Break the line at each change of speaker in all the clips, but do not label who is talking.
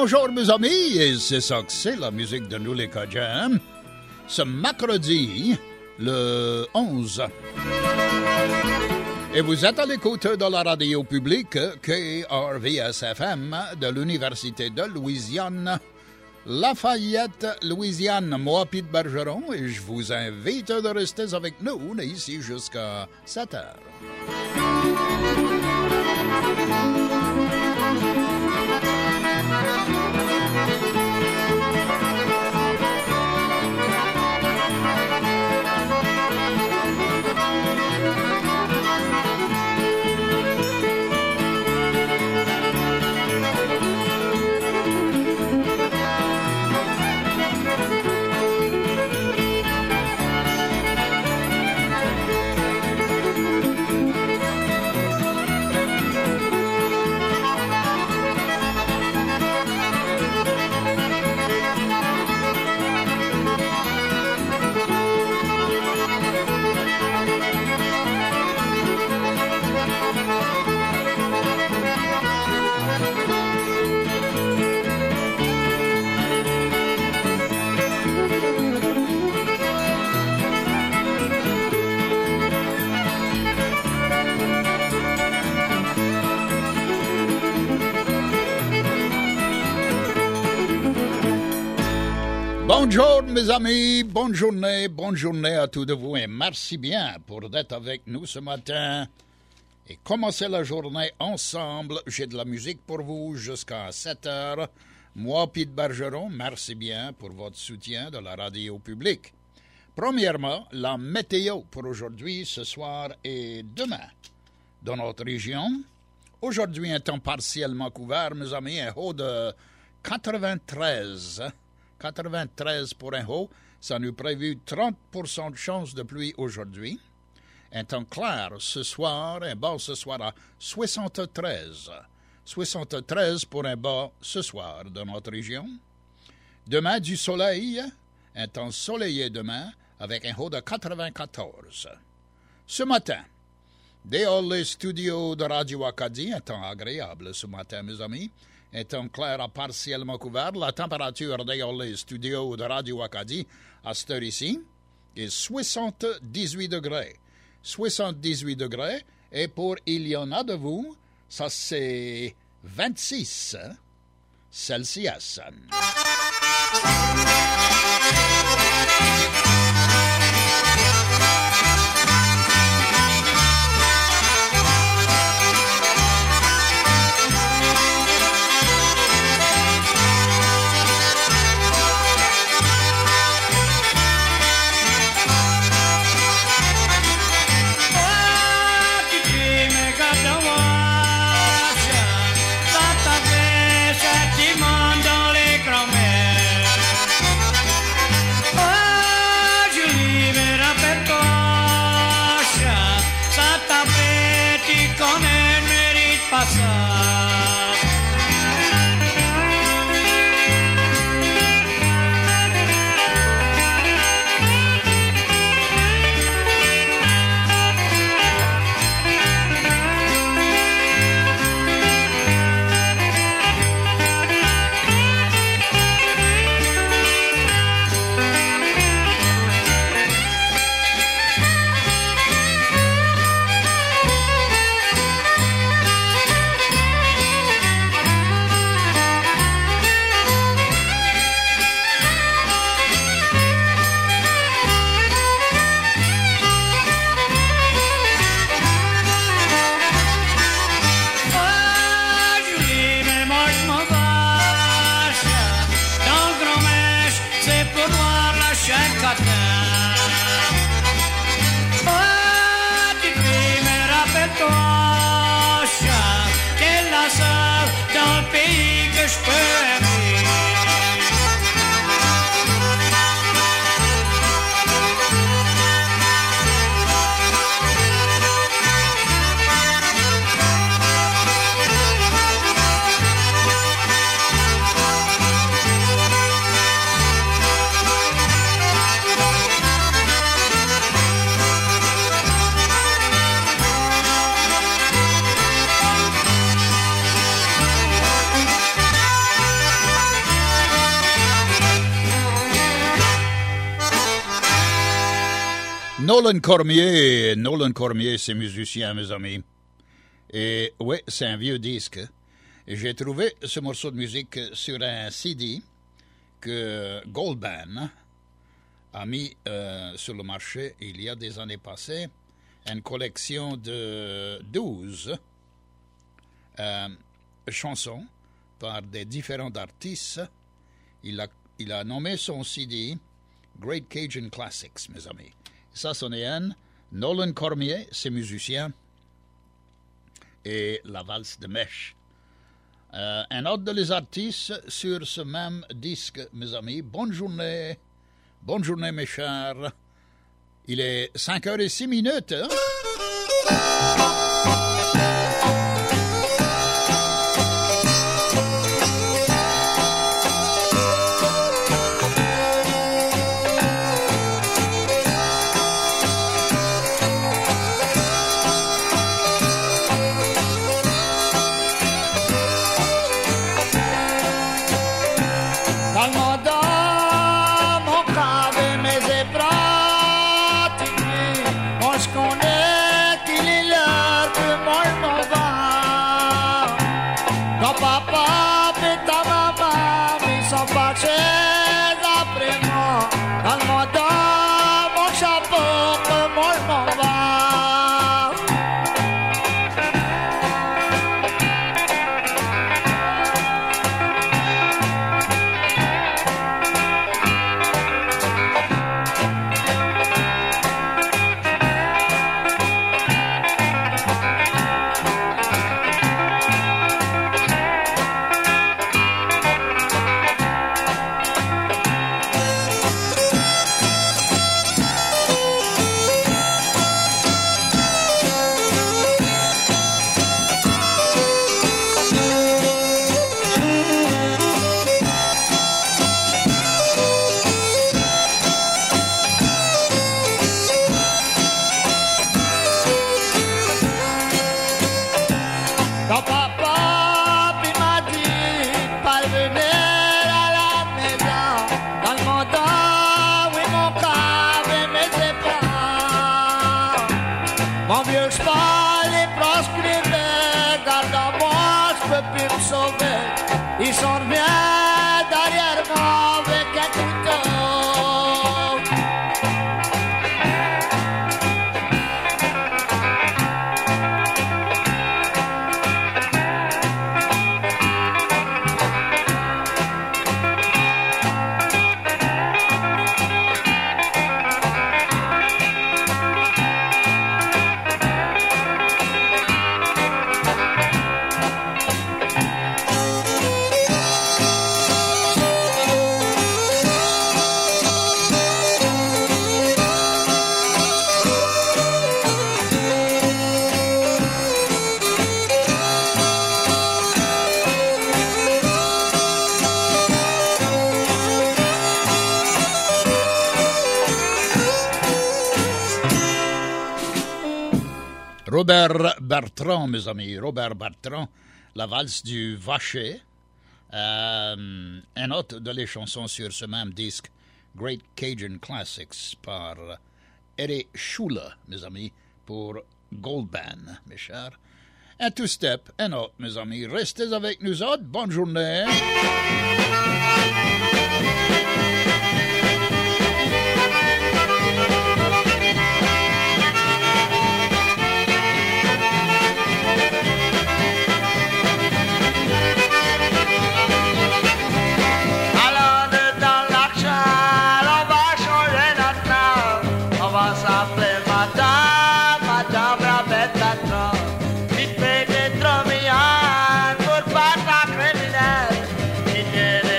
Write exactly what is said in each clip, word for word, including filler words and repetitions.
bonjour mes amis, et c'est ça que c'est la musique de nous les Cajuns. Ce mercredi, le onze. Et vous êtes à l'écoute de la radio publique K R V S F M de l'Université de Louisiane, Lafayette, Louisiane. Moi, Pete Bergeron, et je vous invite de rester avec nous ici jusqu'à sept heures. Bonjour mes amis, bonne journée, bonne journée à tous de vous et merci bien pour d'être avec nous ce matin et commencer la journée ensemble. J'ai de la musique pour vous jusqu'à sept heures. Moi, Pete Bergeron, merci bien pour votre soutien de la radio publique. Premièrement, la météo pour aujourd'hui, ce soir et demain. Dans notre région, aujourd'hui un temps partiellement couvert, mes amis, un haut de quatre-vingt-treize. quatre-vingt-treize pour un haut, ça nous prévu trente pour cent de chance de pluie aujourd'hui. Un temps clair ce soir, un bas ce soir à soixante-treize. soixante-treize pour un bas ce soir dans notre région. Demain du soleil, un temps soleillé demain avec un haut de quatre-vingt-quatorze. Ce matin, dehors les studios de Radio Acadie, un temps agréable ce matin mes amis. Un temps clair à partiellement couvert. La température dans les studios de Radio Acadie à cette heure ici est soixante-dix-huit degrés. soixante-dix-huit degrés. Et pour il y en a de vous, ça c'est vingt-six Celsius. Nolan Cormier, Nolan Cormier, c'est musicien, mes amis. Et oui, c'est un vieux disque. Et j'ai trouvé ce morceau de musique sur un C D que Goldband a mis euh, sur le marché il y a des années passées. Une collection de douze euh, chansons par des différents artistes. Il a, il a nommé son C D Great Cajun Classics, mes amis. Ça, c'en est un. Nolan Cormier, c'est musicien. Et la valse de mèche. Euh, un autre des artistes sur ce même disque, mes amis. Bonne journée. Bonne journée, mes chers. Il est cinq heures six minutes. Hein? Robert Bertrand, mes amis, Robert Bertrand, la valse du Vacher, euh, un autre de les chansons sur ce même disque, Great Cajun Classics, par Eddie Schuller, mes amis, pour Goldband, mes chers. Un two-step, un autre, mes amis, restez avec nous autres, bonne journée.
Did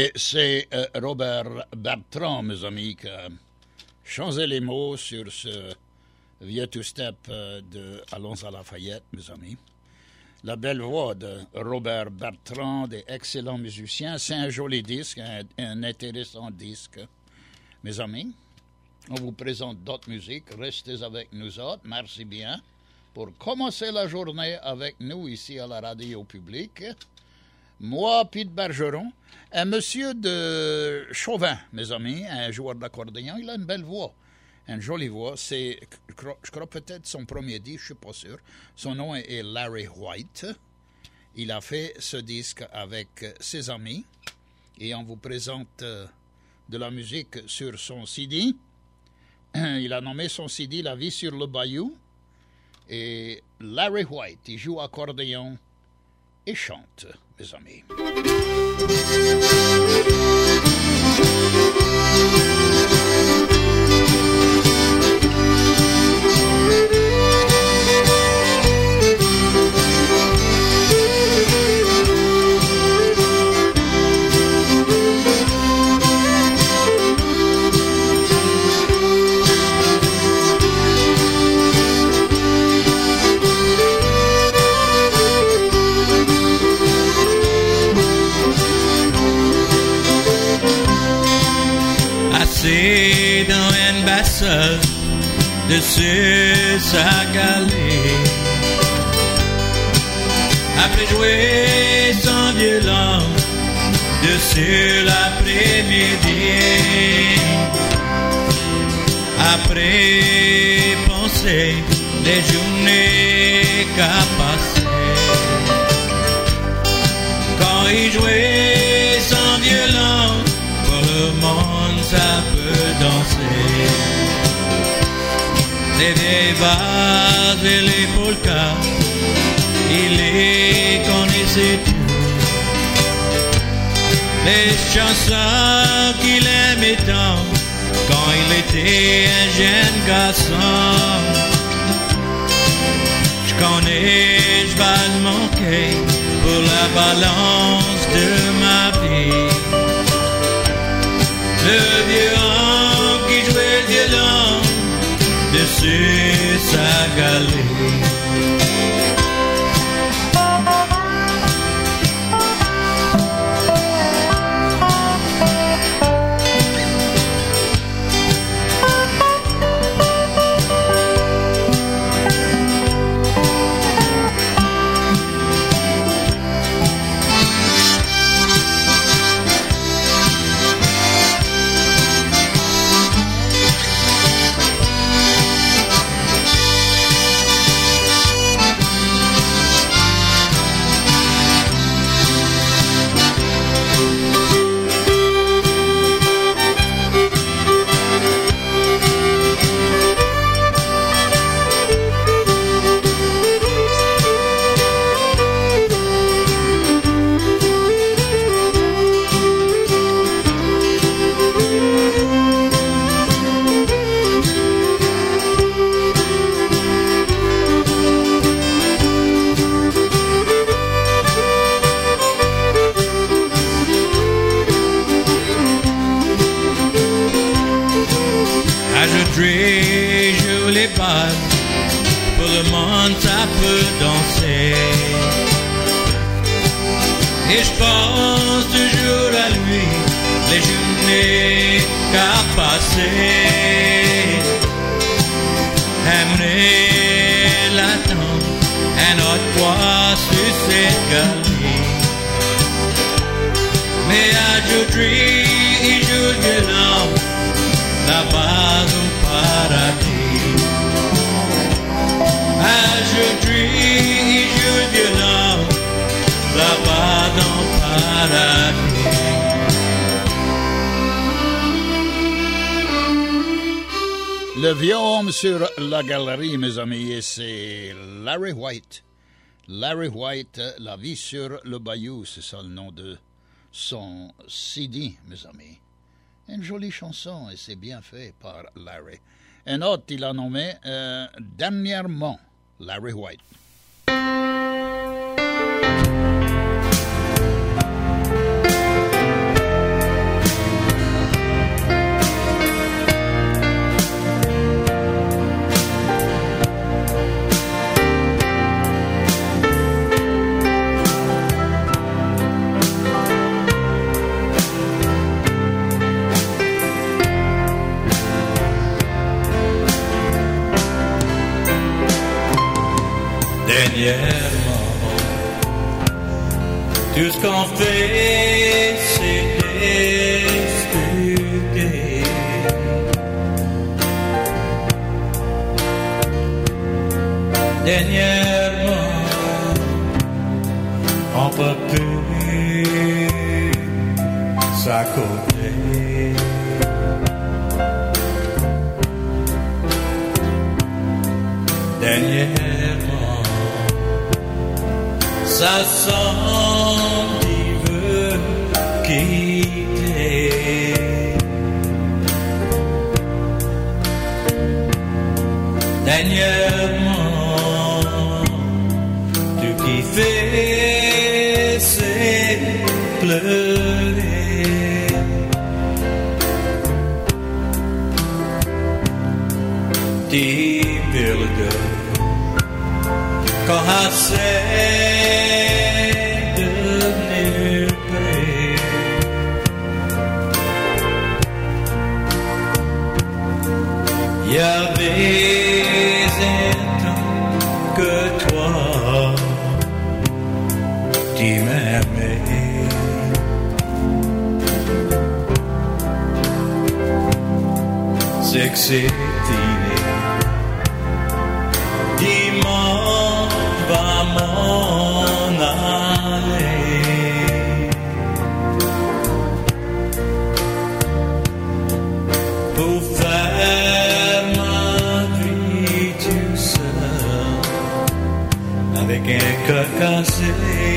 Et c'est euh, Robert Bertrand, mes amis, qui a changé les mots sur ce vieux two-step euh, de Allons à Lafayette, mes amis. La belle voix de Robert Bertrand, des excellents musiciens. C'est un joli disque, un, un intéressant disque, mes amis. On vous présente d'autres musiques. Restez avec nous autres. Merci bien. Pour commencer la journée avec nous ici à la radio publique, moi, Pete Bergeron, un monsieur de Chauvin, mes amis, un joueur d'accordéon. Il a une belle voix. Une jolie voix, c'est, je crois, je crois peut-être son premier disque, je ne suis pas sûr. Son nom est Larry White. Il a fait ce disque avec ses amis et on vous présente de la musique sur son C D. Il a nommé son C D La vie sur le bayou. Et Larry White, il joue accordéon et chante, mes amis.
Assis dans une basse dessus sa galerie, après jouer sans violence dessus l'après-midi, après penser les journées qu'a passées, quand il jouait sans violence, pour le monde ça peut danser. Les vieilles vases et les polkas, il les connaissait tous. Les chansons qu'il aimait tant, quand il était un jeune garçon. Je connais, je vais le manquer pour la balance de ma vie. Le vieux homme qui jouait le violon dessus sa galerie. Joue les bases, pour le monde ça peut danser. Et je pense toujours à lui, les journées qu'a passées. Aimerais l'attendre un autre fois sur cette galerie. Mais aujourd'hui, il joue le violon là-bas au paradis. Aujourd'hui, il joue le violon là-bas dans le paradis.
Le vieux homme sur la galerie, mes amis, et c'est Larry White. Larry White, La vie sur le bayou, c'est ça le nom de son C D, mes amis. Une jolie chanson, et c'est bien fait par Larry. Un autre, il a nommé euh, dernièrement Larry White.
Dernièrement, tout ce qu'on fait, c'est discuter. Dernièrement, on peut plus s'accorder. Dernièrement, ça sent qu'il veut quitter. Dernièrement, tout qui fait, c'est pleurer. Die wilde quand assez de nulle part. Y avait un temps que toi tu m'aimais. C'est que c'est dimanche va m'en aller pour faire ma vie tout seul avec un cœur cassé.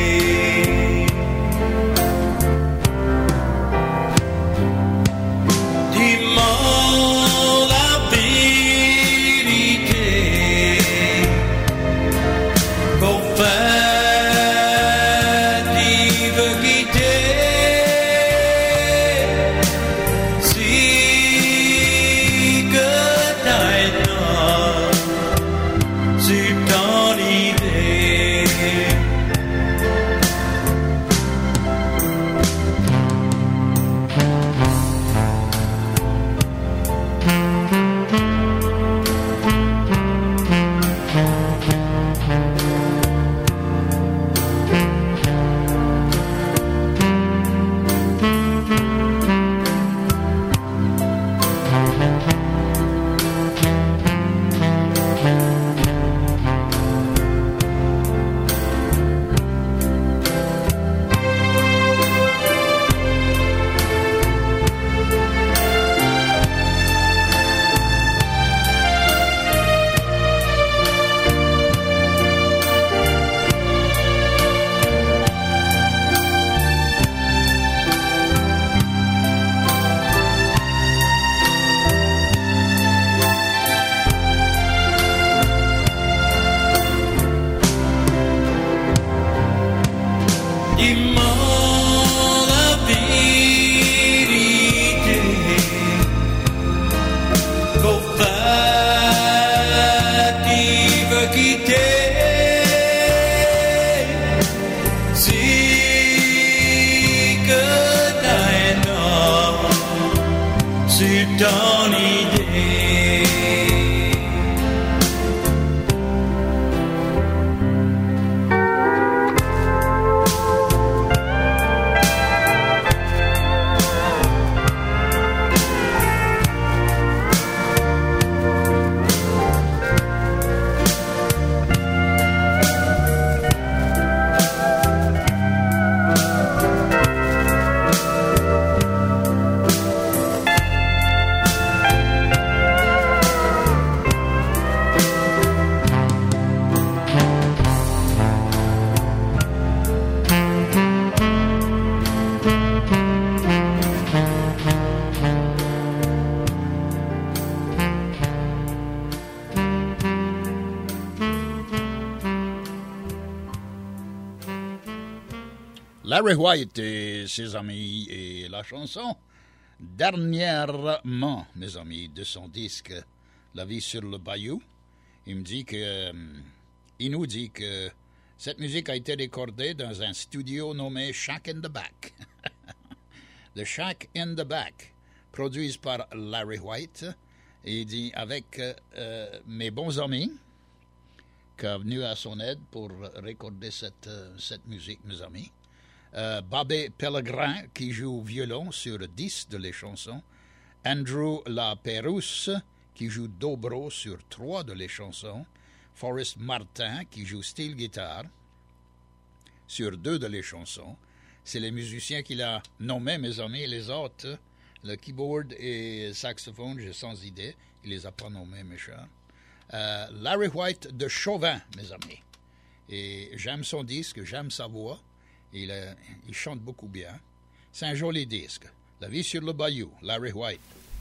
Larry White et ses amis et la chanson Dernièrement, mes amis, de son disque La vie sur le bayou. Il me dit que, il nous dit que cette musique a été recordée dans un studio nommé Shack in the Back. The Shack in the Back, produit par Larry White. Et il dit avec euh, mes bons amis qui est venu à son aide pour recorder cette, euh, cette musique, mes amis. Euh, Bobby Pellegrin, qui joue au violon sur dix de les chansons. Andrew Lapérouse, qui joue dobro sur trois de les chansons. Forrest Martin, qui joue steel guitare sur deux de les chansons. C'est les musiciens qu'il a nommés, mes amis. Les autres, le keyboard et le saxophone, j'ai sans idée. Il les a pas nommés, mes chers. Euh, Larry White de Chauvin, mes amis. Et j'aime son disque, j'aime sa voix. Il, euh, il chante beaucoup bien. C'est un joli disque. La vie sur le bayou, Larry White.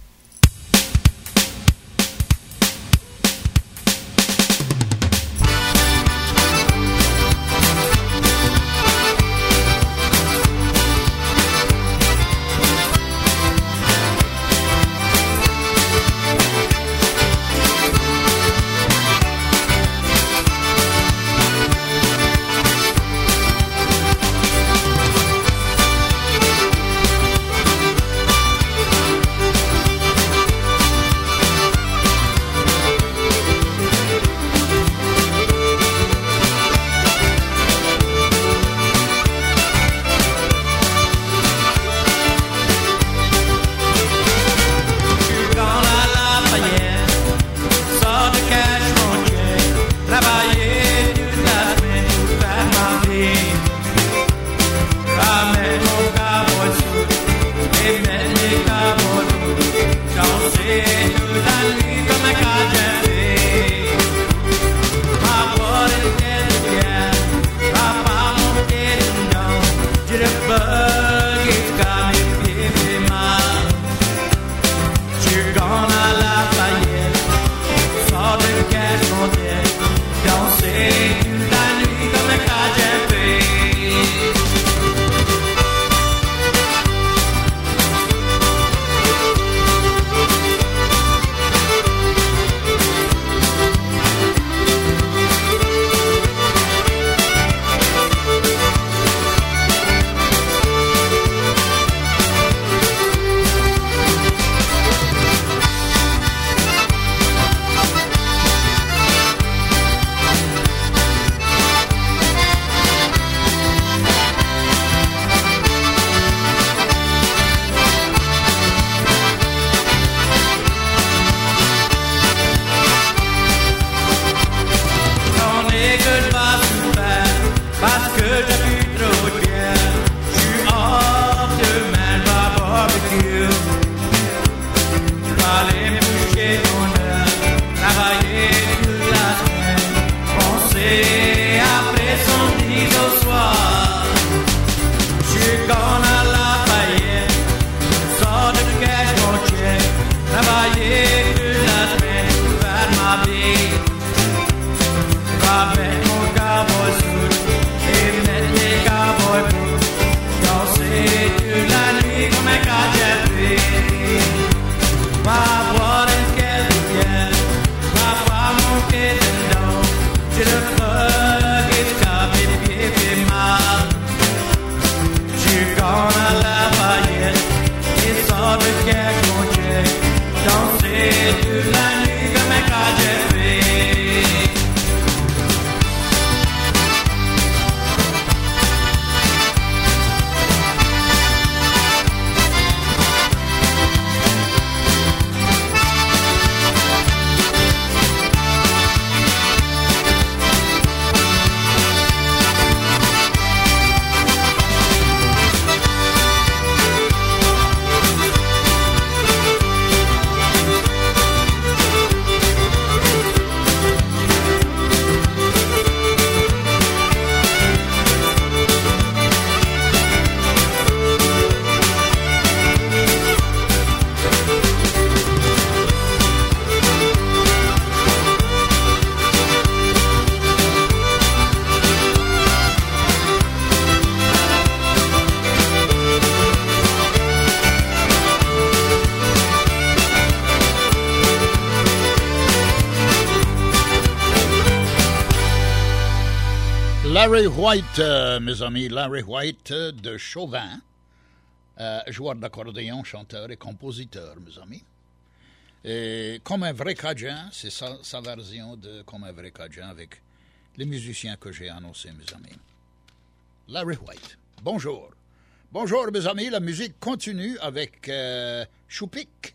Larry White, euh, mes amis, Larry White euh, de Chauvin, euh, joueur d'accordéon, chanteur et compositeur, mes amis. Et comme un vrai Cajun, c'est sa, sa version de Comme un vrai Cajun avec les musiciens que j'ai annoncés, mes amis. Larry White, bonjour. Bonjour, mes amis, la musique continue avec euh, Choupik.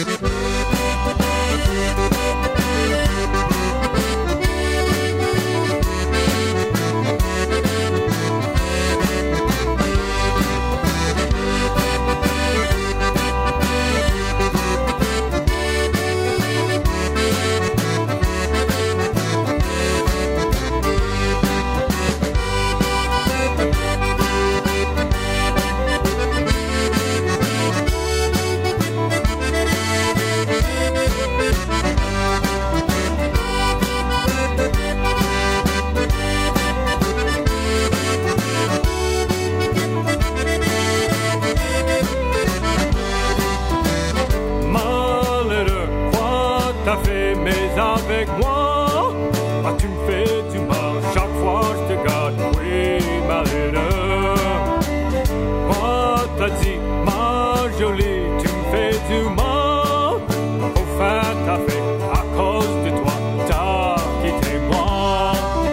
Avec moi, ah, tu me fais du mal, chaque fois je te garde, oui, malheureux. Moi, t'as dit, ma jolie, tu me fais du mal, enfin t'as fait, à cause de toi, t'as quitté moi.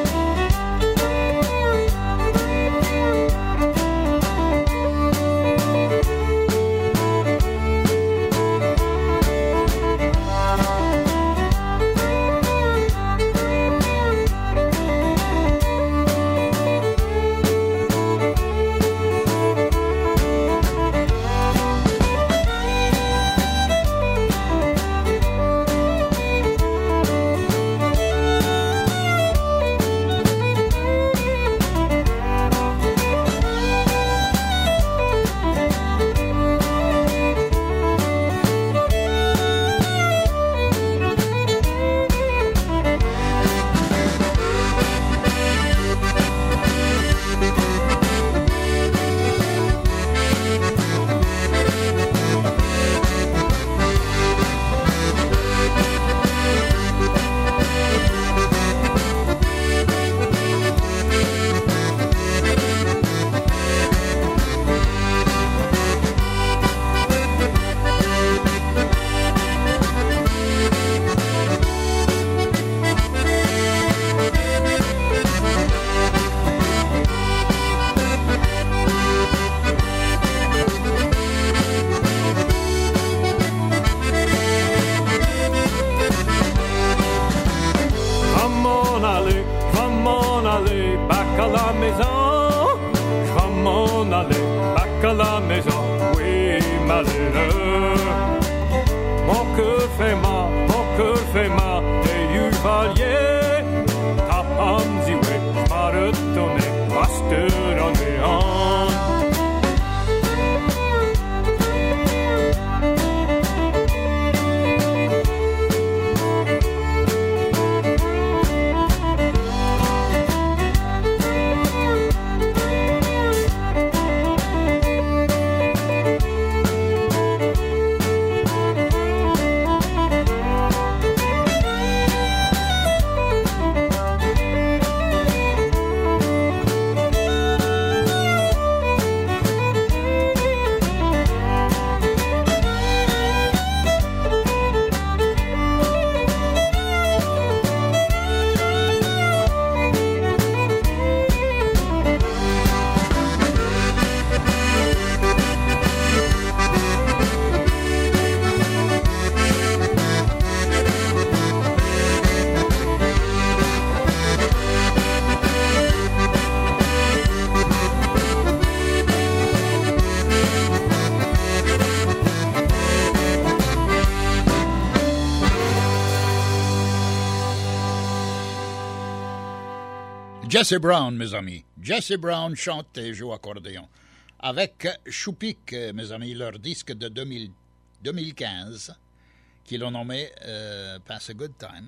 Jesse Brown, mes amis. Jesse Brown chante et joue accordéon. Avec Choupik, mes amis, leur disque de deux mille, deux mille quinze, qu'ils ont nommé euh, Pass a Good Time.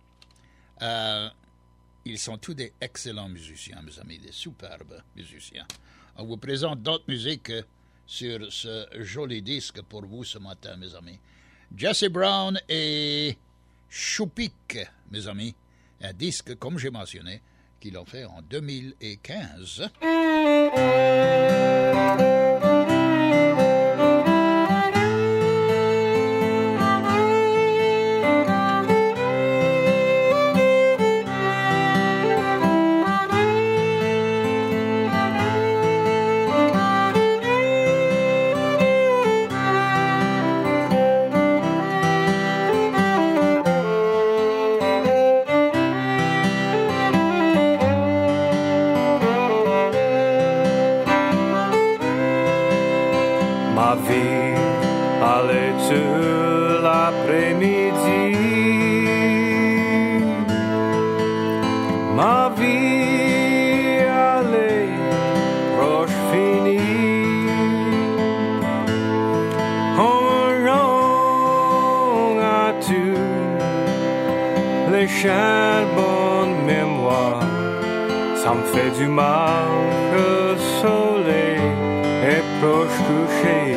Euh, ils sont tous des excellents musiciens, mes amis, des superbes musiciens. On vous présente d'autres musiques sur ce joli disque pour vous ce matin, mes amis. Jesse Brown et Choupik, mes amis. Un disque, comme j'ai mentionné, qu'ils ont fait en deux mille quinze.
vie allait sur l'après-midi. Ma vie allait proche finie. En mangeant à tout les charbons mémoire, ça me fait du mal que le soleil est proche couché.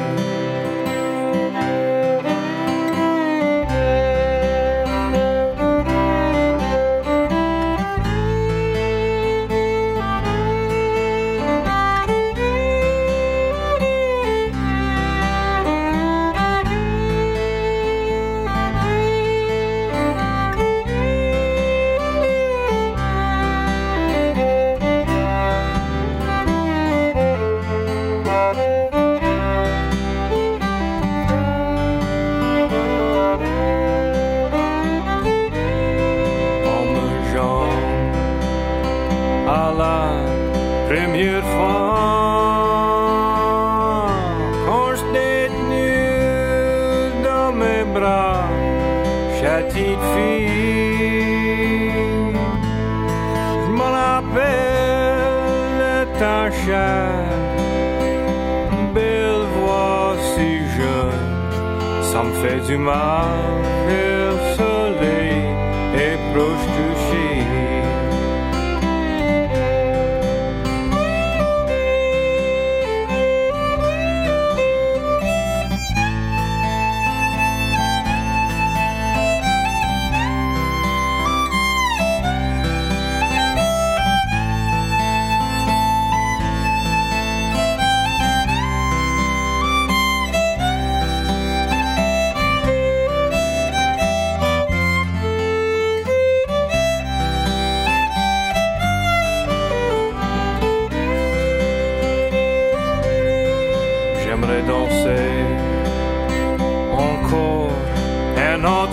Belle voix si jeune, ça me fait du mal que le soleil est proche touché. J'aimerais danser encore un autre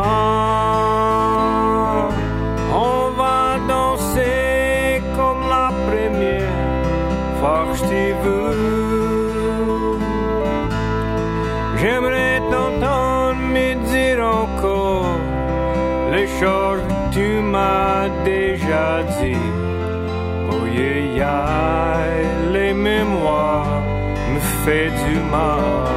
soir. On va danser comme la première fois que je t'ai vu. J'aimerais t'entendre me dire encore les choses que tu m'as déjà dit. Oh yeah, yeah, les mémoires me fait du mal.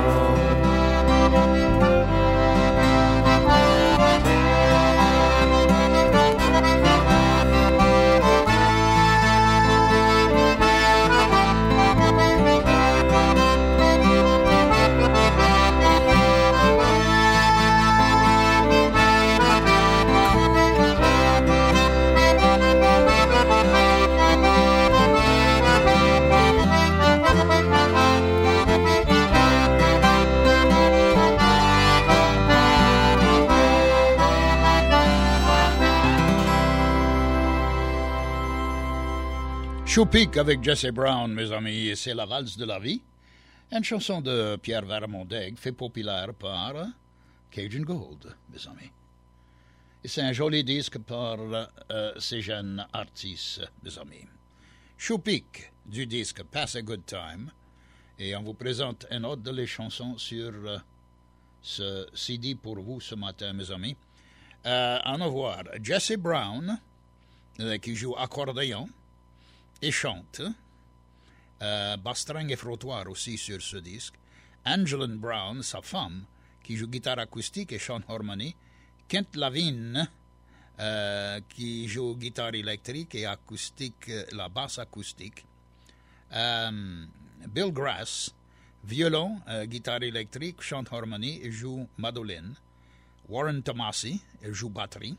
Choupic avec Jesse Brown, mes amis, et c'est la valse de la vie. Une chanson de Pierre Vermondeg, fait populaire par Cajun Gold, mes amis. Et c'est un joli disque par euh, ces jeunes artistes, mes amis. Choupic du disque Pass a Good Time. Et on vous présente une autre de les chansons sur euh, ce C D pour vous ce matin, mes amis. Euh, en avoir Jesse Brown, euh, qui joue accordéon et chante. Euh, Bastring et frottoir aussi sur ce disque. Angeline Brown, sa femme, qui joue guitare acoustique et chante harmonie. Kent Lavigne, euh, qui joue guitare électrique et acoustique, la basse acoustique. Euh, Bill Grass, violon, euh, guitare électrique, chante harmonie et joue mandoline. Warren Tomasi, joue batterie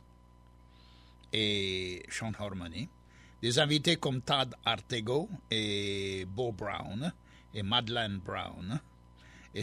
et chante harmonie. Des invités comme Todd Artego et Bo Brown et Madeleine Brown. Et,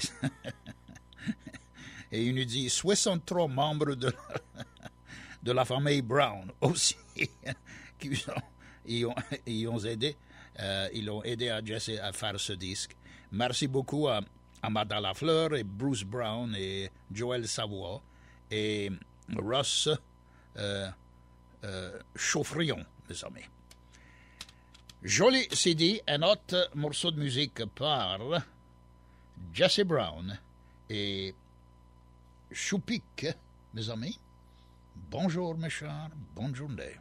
et il nous dit soixante-trois membres de la, de la famille Brown aussi qui ont, ils ont, ils ont aidé, euh, ils ont aidé à Jesse à faire ce disque. Merci beaucoup à, à Madame Lafleur et Bruce Brown et Joël Savoie et Ross euh, euh, Chauffrion, les amis. Joli C D, un autre morceau de musique par Jesse Brown et Choupik, mes amis. Bonjour, mes chers, bonne journée.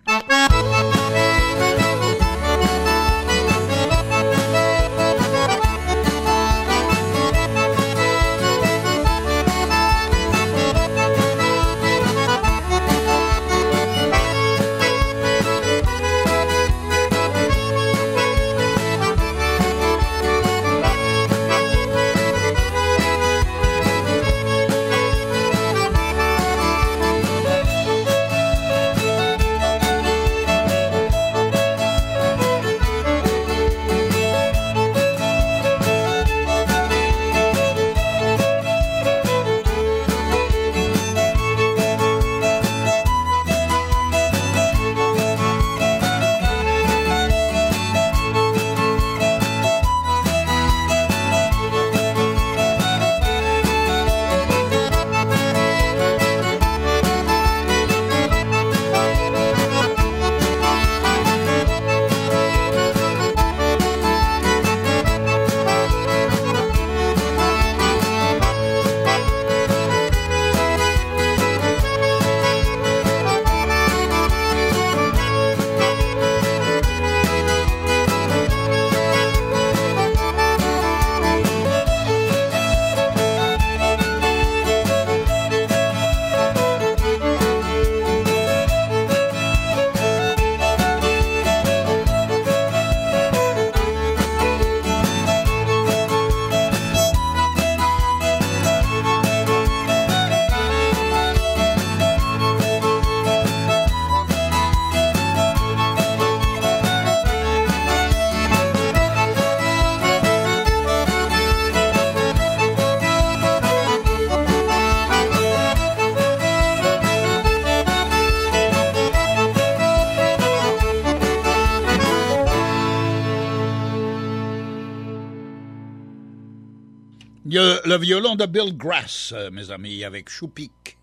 Le, le violon de Bill Grass, euh, mes amis, avec Choupik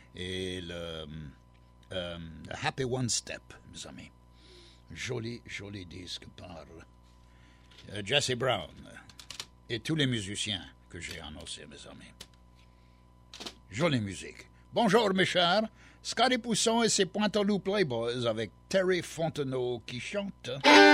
et le euh, Happy One Step, mes amis. Joli, joli disque par euh, Jesse Brown et tous les musiciens que j'ai annoncés, mes amis. Jolie musique. Bonjour, mes chers. Scotty Pousson et ses Pointalou Playboys avec Terry Fontenot qui chante.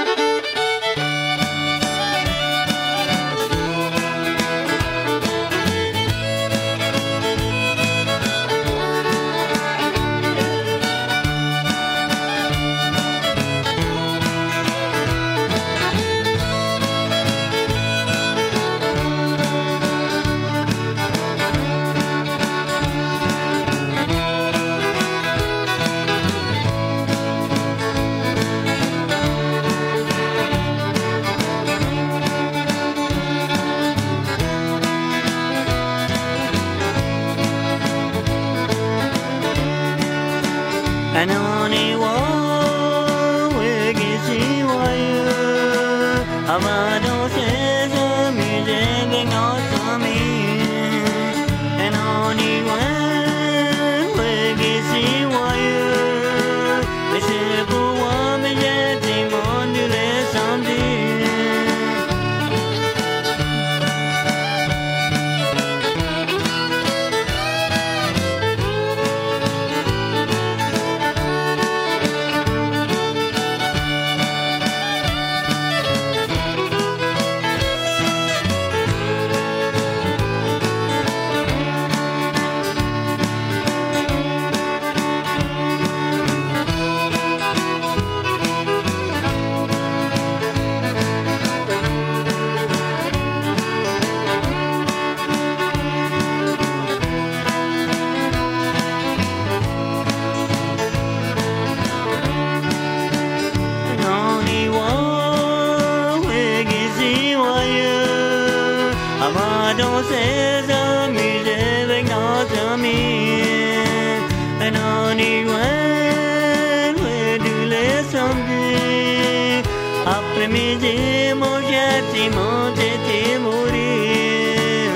And only one will get you wire. I don't say the music and not to me. And only one will get you wire. Mais c'est pour moi, mais j'ai des mondes de les Après-midi, mon châtiment était mourir.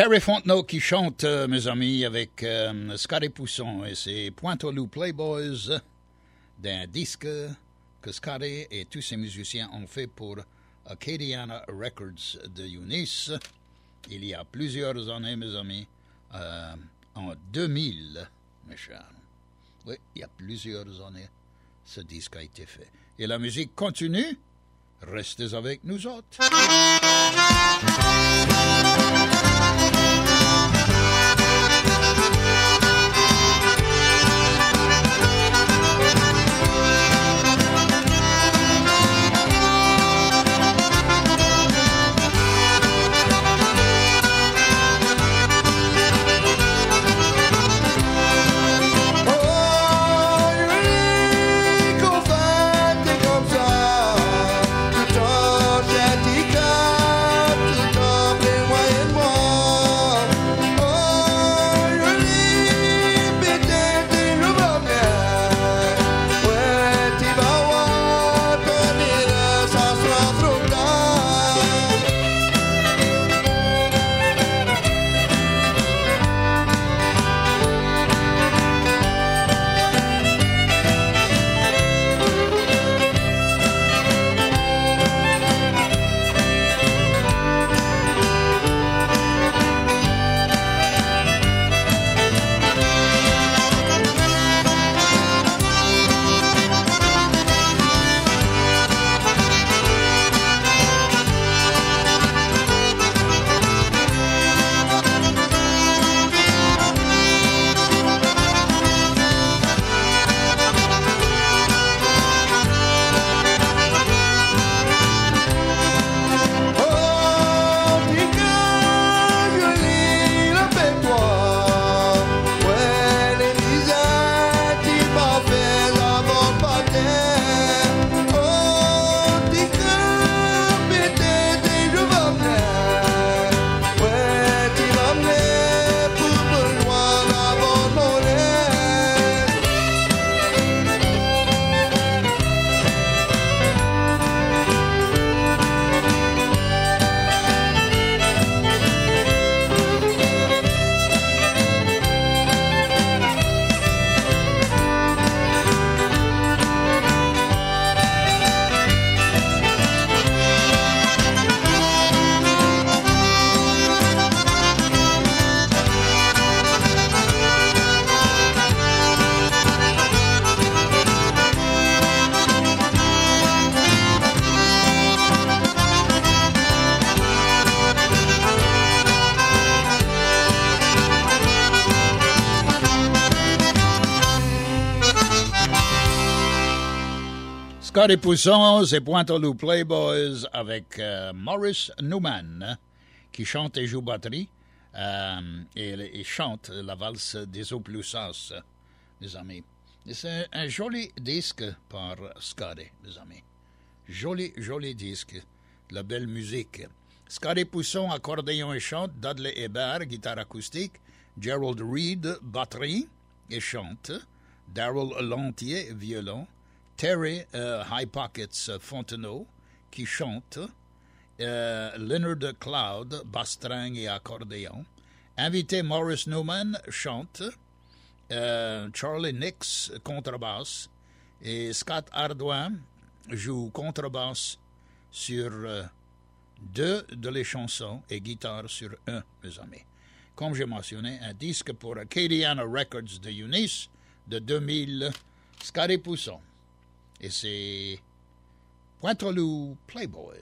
Terry Fontenot qui chante, euh, mes amis, avec euh, Scotty Pousson et ses Pointe-au-Loup Playboys d'un disque que Scotty et tous ses musiciens ont fait pour Acadiana Records de Eunice il y a plusieurs années, mes amis, euh, en deux mille, mes chers. Oui, il y a plusieurs années, ce disque a été fait. Et la musique continue. Restez avec nous autres. Scotty Pousson, c'est Pointe-au-Loup Playboys avec euh, Morris Newman qui chante et joue batterie euh, et, et chante la valse des Oplusas, mes amis. Et c'est un joli disque par Scotty, mes amis. Joli, joli disque, la belle musique. Scotty Pousson, accordéon et chante, Dudley Hébert, guitare acoustique, Gerald Reed, batterie et chante, Darrell Lantier, violon, Terry uh, High Pockets uh, Fontenot, qui chante, uh, Leonard Cloud, bastringue et accordéon, invité Morris Newman, chante, uh, Charlie Nix, contrebasse, et Scott Ardoin joue contrebasse sur uh, deux de les chansons et guitare sur un, mes amis. Comme j'ai mentionné, un disque pour Acadiana Records de Eunice de deux mille, Scotty Pousson. Et c'est Pointe-au-Loup Playboys.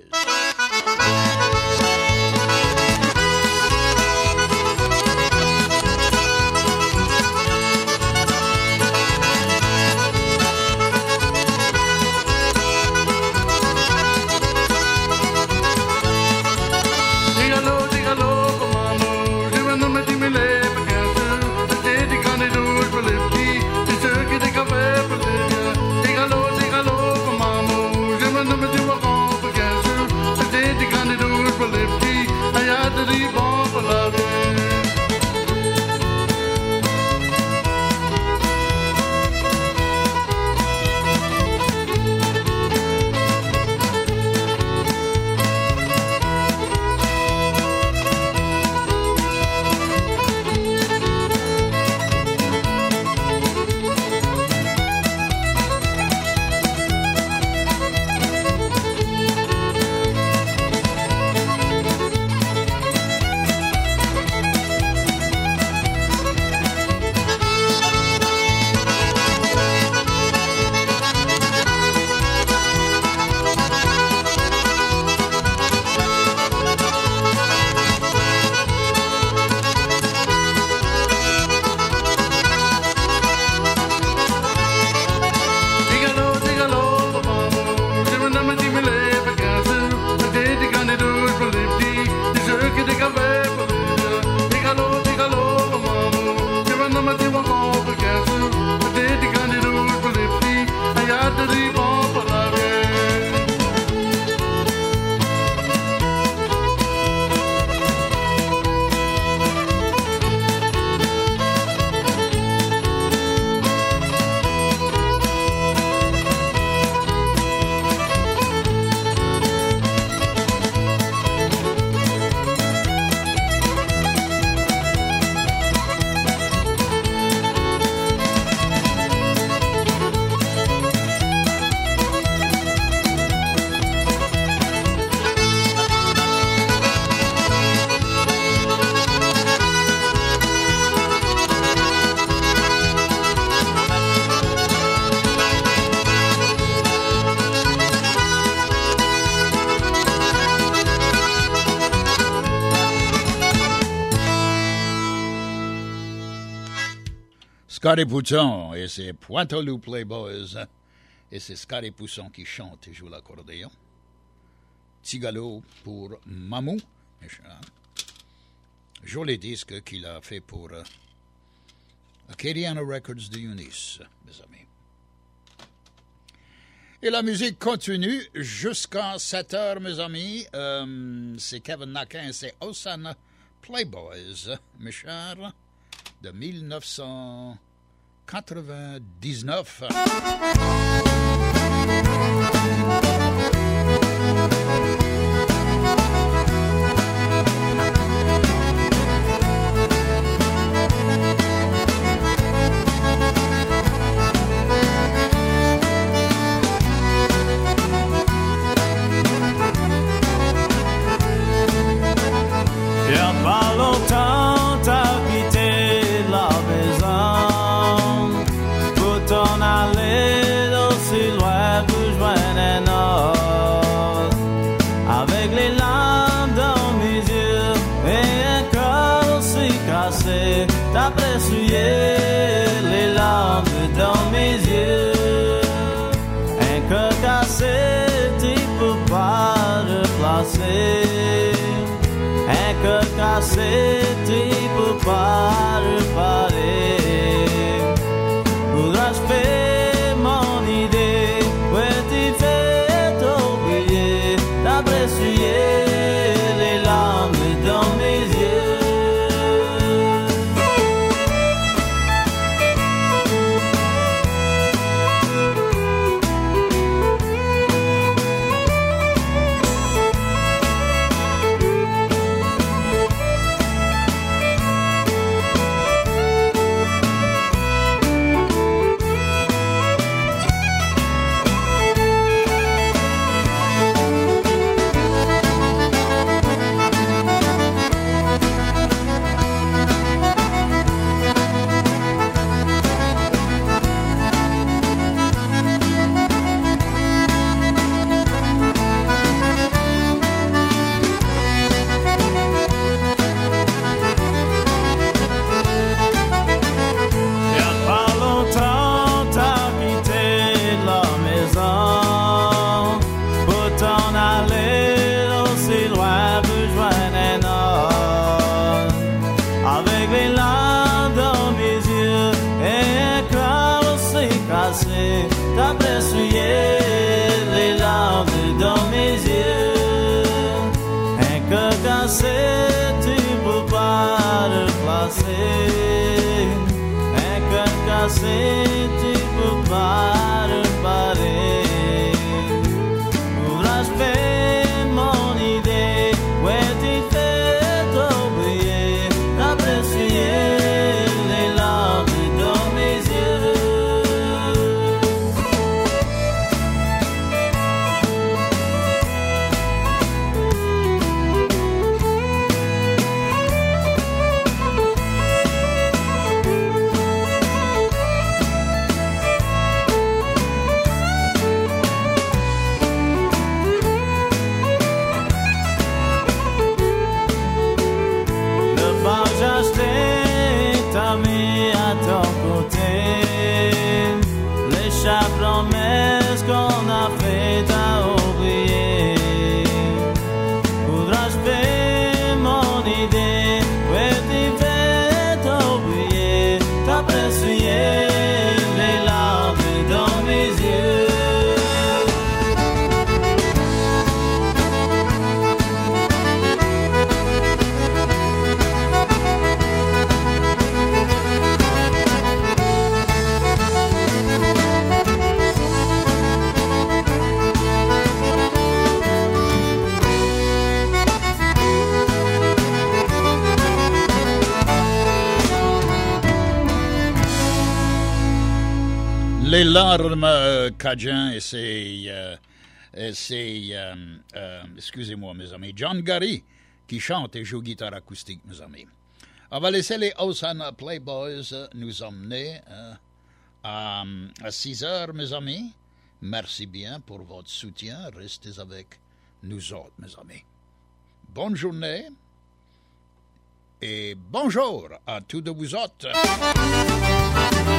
Dígalo, dígalo, comamo, llevándome timile, pequeño, te di cane dur por le pi, te cerchi de café por le dígalo. No me do a call for cancer. I did the kind of doors for lefty. I
Scotty Pousson et ses Pointalou Playboys. Et c'est Scotty Pousson qui chante et joue l'accordéon. Tigalo pour Mamou. Joli disque qu'il a fait pour uh, Acadiana Records de Eunice, mes amis. Et la musique continue jusqu'à sept heures, mes amis. Euh, c'est Kevin Naquin et c'est Osana Playboys, mes chers, de mille neuf cent quatre-vingt-dix-neuf.
Il y a pas longtemps, t'as quitté la maison pour t'en aller d'aussi loin pour joindre un autre. Avec les larmes dans mes yeux et un cœur aussi cassé, t'as essuyé les larmes dans mes yeux. Un cœur cassé, tu peux pas replacer. Un cœur cassé, tu peux pas réparer. Voudras-je faire mon idée, ouais, tu fais t'oublier, t'as essuyé les larmes dans mes yeux.
Les larmes euh, Cajun et c'est, euh, et c'est euh, euh, excusez-moi mes amis, John Gary qui chante et joue guitare acoustique, mes amis. On va laisser les Osana Playboys nous emmener euh, à, à six heures, mes amis. Merci bien pour votre soutien. Restez avec nous autres, mes amis. Bonne journée et bonjour à tous de vous autres.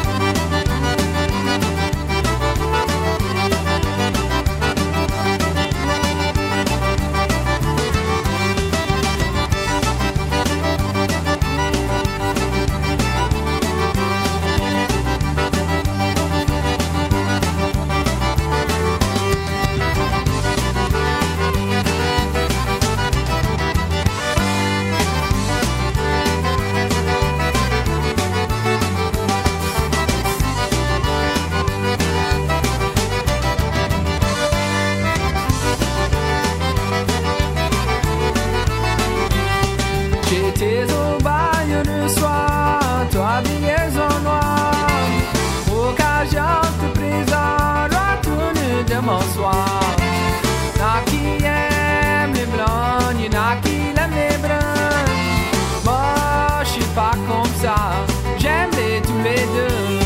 mon soir. N'a qui aime les blondes, y'en a qui l'aiment les bruns. Moi, je suis pas comme ça, j'aime les tous les deux.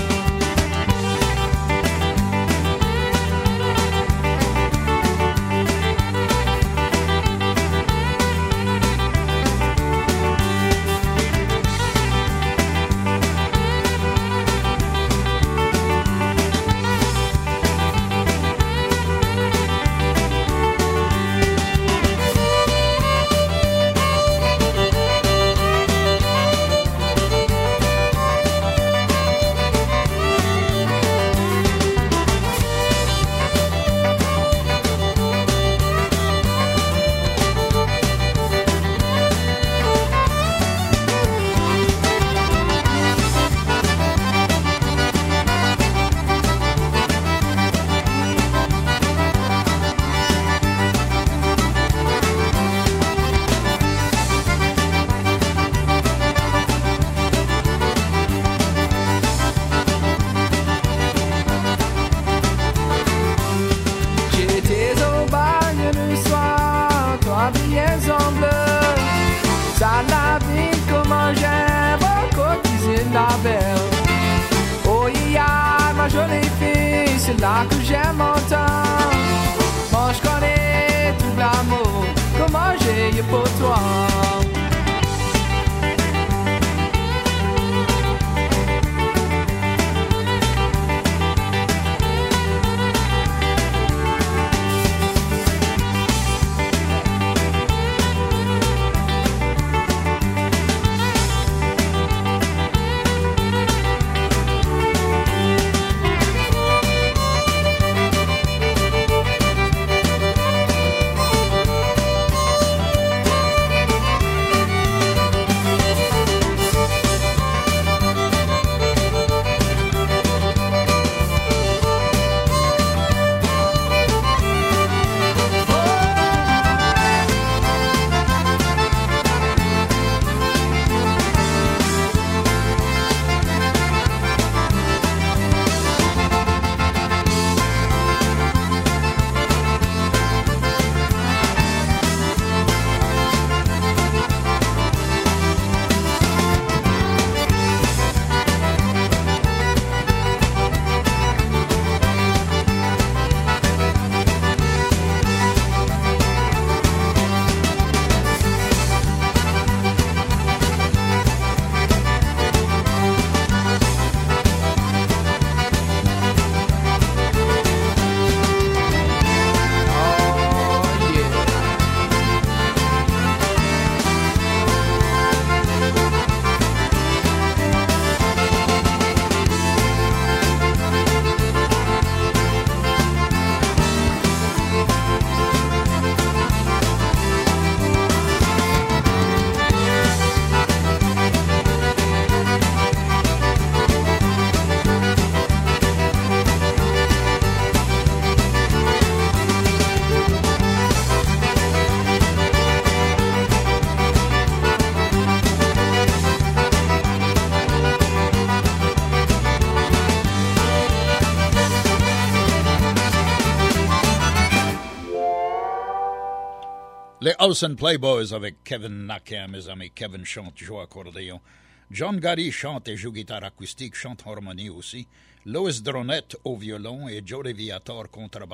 C'est là que j'aime entendre. Moi je connais tout l'amour, comment j'ai eu pour toi.
Les Olsen Playboys avec Kevin Nacker, mes amis. Kevin chante, joue accordéon. John Gotti chante et joue guitare acoustique, chante harmonie aussi. Louis Dronette au violon et Joe Viator contrebasse.